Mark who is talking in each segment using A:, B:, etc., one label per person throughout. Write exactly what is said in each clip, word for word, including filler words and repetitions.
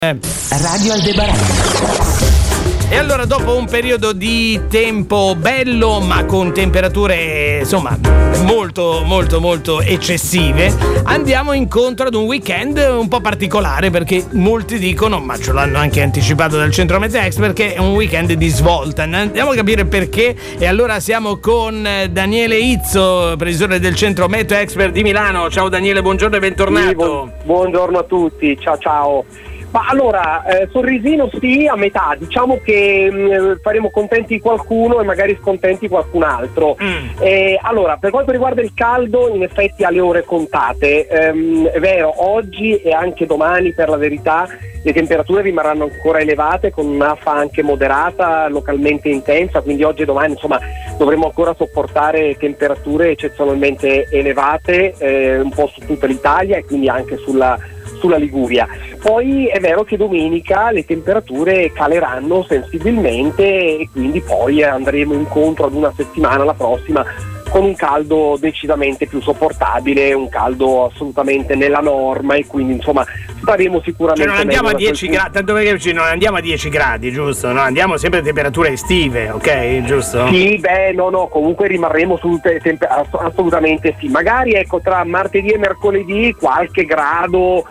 A: Radio Aldebaran.
B: E allora, dopo un periodo di tempo bello ma con temperature insomma molto molto molto eccessive, andiamo incontro ad un weekend un po' particolare, perché molti dicono, ma ce l'hanno anche anticipato dal centro Meteo Expert, che è un weekend di svolta. Andiamo a capire perché, e allora siamo con Daniele Izzo, presidente del centro Meteo Expert di Milano. Ciao Daniele, buongiorno e bentornato.
C: Sì, bu- buongiorno a tutti, ciao ciao. Ma allora, eh, sorrisino sì, a metà, diciamo che mh, faremo contenti qualcuno e magari scontenti qualcun altro. Mm. Eh, allora, per quanto riguarda il caldo, in effetti ha le ore contate. Ehm, è vero, oggi e anche domani, per la verità, le temperature rimarranno ancora elevate, con un'afa anche moderata, localmente intensa, quindi oggi e domani insomma dovremo ancora sopportare temperature eccezionalmente elevate, eh, un po' su tutta l'Italia e quindi anche sulla sulla Liguria. Poi è vero che domenica le temperature caleranno sensibilmente e quindi poi andremo incontro ad una settimana, la prossima, con un caldo decisamente più sopportabile, un caldo assolutamente nella norma, e quindi insomma staremo sicuramente.
B: Cioè non andiamo a dieci
C: quel...
B: gradi, tanto perché non andiamo a dieci gradi, giusto? No, andiamo sempre a temperature estive, ok? Giusto?
C: Sì, beh, no, no, comunque rimarremo su te- temp- assolutamente sì. Magari ecco tra martedì e mercoledì qualche grado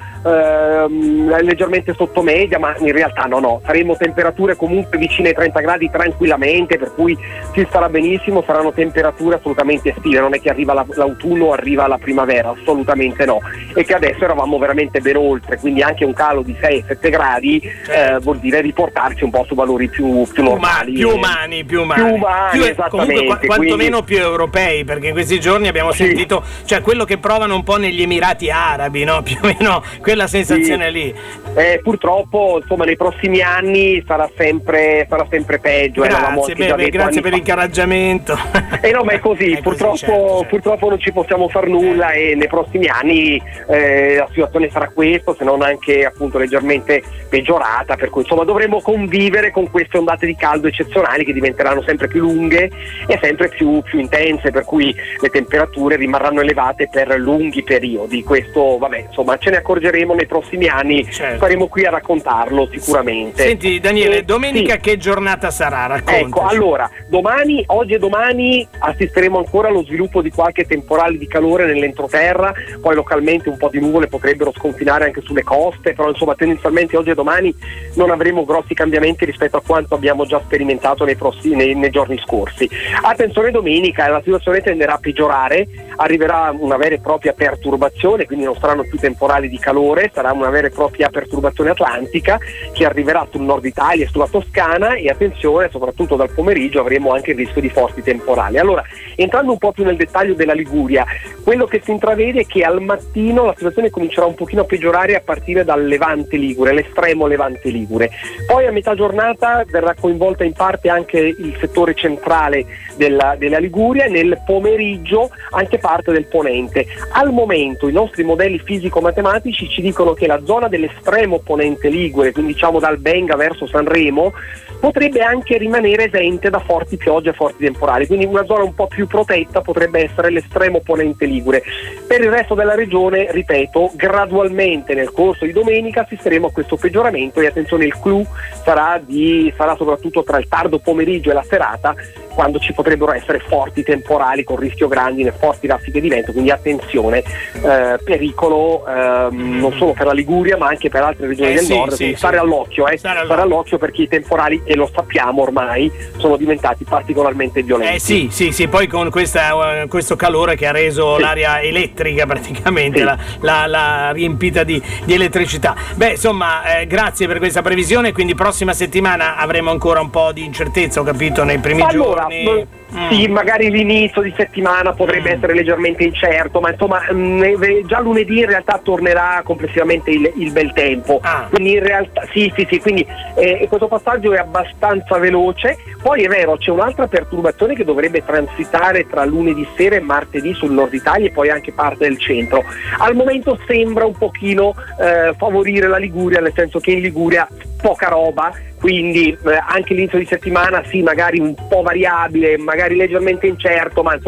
C: ehm, leggermente sotto media, ma in realtà no, no, faremo temperature comunque vicine ai trenta gradi tranquillamente, per cui si starà benissimo, saranno temperature assolutamente estive, non è che arriva la, l'autunno o arriva la primavera, assolutamente no, e che adesso eravamo veramente ben oltre, quindi anche un calo di sei sette gradi eh, vuol dire riportarci un po' su valori più, più normali,
B: più umani, più umani,
C: più umani,
B: più,
C: esattamente,
B: comunque qu- quantomeno
C: quindi...
B: più europei, perché in questi giorni abbiamo
C: sì.
B: sentito, cioè quello che provano un po' negli Emirati Arabi, no? Più o meno quella sensazione
C: sì.
B: lì.
C: Eh, purtroppo insomma nei prossimi anni sarà sempre sarà sempre peggio.
B: Grazie, beh, beh, grazie per l'incoraggiamento.
C: Eh no, ma è così, è purtroppo, così, certo, certo. purtroppo non ci possiamo far nulla, e nei prossimi anni eh, la situazione sarà questa, se non anche appunto leggermente peggiorata, per cui insomma dovremo convivere con queste ondate di caldo eccezionali che diventeranno sempre più lunghe e sempre più, più intense, per cui le temperature rimarranno elevate per lunghi periodi. Questo vabbè, insomma ce ne accorgeremo nei prossimi anni, certo. Saremo qui a raccontarlo sicuramente.
B: Senti Daniele,
C: eh,
B: domenica
C: sì.
B: Che giornata sarà? Raccontaci.
C: Ecco, allora, domani, oggi e domani assisteremo ancora allo sviluppo di qualche temporale di calore nell'entroterra, poi localmente un po' di nuvole potrebbero sconfinare anche sulle coste, però insomma tendenzialmente oggi e domani non avremo grossi cambiamenti rispetto a quanto abbiamo già sperimentato nei, prossimi, nei, nei giorni scorsi. Attenzione, domenica la situazione tenderà a peggiorare, arriverà una vera e propria perturbazione, quindi non saranno più temporali di calore, sarà una vera e propria perturbazione atlantica che arriverà sul nord Italia e sulla Toscana, e attenzione, soprattutto dal pomeriggio avremo anche il rischio di forti temporali. Allora, entrando un po' più nel dettaglio della Liguria, quello che si intravede è che al mattino la situazione comincerà un pochino a peggiorare a partire dal Levante Ligure, l'estremo Levante Ligure. Poi a metà giornata verrà coinvolta in parte anche il settore centrale della, della Liguria, e nel pomeriggio anche parte del ponente. Al momento i nostri modelli fisico-matematici ci dicono che la zona dell'estremo ponente Ligure, quindi diciamo dal Benga verso Sanremo, potrebbe anche rimanere esente da forti piogge e forti temporali, quindi una zona un po' più protetta potrebbe essere l'estremo ponente Ligure. Per il resto della regione, ripeto, gradualmente nel corso di domenica assisteremo a questo peggioramento, e attenzione, il clou sarà, di, sarà soprattutto tra il tardo pomeriggio e la serata, quando ci potrebbero essere forti temporali con rischio grandine, forti raffiche di vento, quindi attenzione, eh, pericolo ehm, non solo per la Liguria ma anche per altre regioni
B: eh,
C: del
B: sì,
C: nord,
B: sì,
C: quindi
B: sì.
C: stare all'occhio, eh,
B: stare
C: stare all'occhio perché i temporali, e lo sappiamo ormai, sono diventati particolarmente violenti.
B: Eh sì, sì, sì, poi con questa, uh, questo calore che ha reso sì. l'aria elettrica praticamente, sì. la, la, la riempita di, di elettricità. Beh, insomma, eh, grazie per questa previsione, quindi prossima settimana avremo ancora un po' di incertezza, ho capito, nei primi
C: allora,
B: giorni. Mm.
C: Sì, magari l'inizio di settimana potrebbe mm. essere leggermente incerto, ma insomma mh, già lunedì in realtà tornerà complessivamente il, il bel tempo.
B: Ah.
C: Quindi in realtà sì, sì, sì, quindi eh, questo passaggio è abbastanza veloce. Poi è vero, c'è un'altra perturbazione che dovrebbe transitare tra lunedì sera e martedì sul nord Italia e poi anche parte del centro. Al momento sembra un pochino eh, favorire la Liguria, nel senso che in Liguria poca roba, quindi eh, anche l'inizio di settimana sì, magari un po' variabile, magari leggermente incerto, ma insomma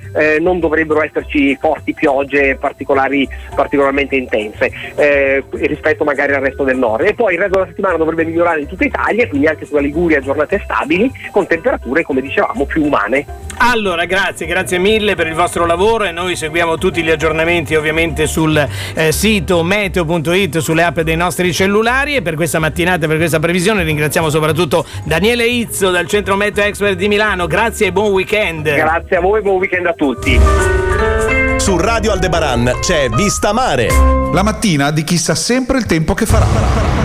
C: eh, non dovrebbero esserci forti piogge particolari, particolarmente intense eh, rispetto magari al resto del nord. E poi il resto della settimana dovrebbe migliorare in tutta Italia, quindi anche sulla Liguria giornate stabili con temperature, come dicevamo, più umane.
B: Allora, grazie, grazie mille per il vostro lavoro, e noi seguiamo tutti gli aggiornamenti ovviamente sul eh, sito meteo punto it, sulle app dei nostri cellulari. E per questa mattinata, per questa previsione, ringraziamo soprattutto Daniele Izzo dal Centro Meteo Expert di Milano. Grazie e buon weekend.
C: Grazie a voi, buon weekend a tutti.
D: Su Radio Aldebaran c'è Vista Mare,
E: la mattina di chi sa sempre il tempo che farà.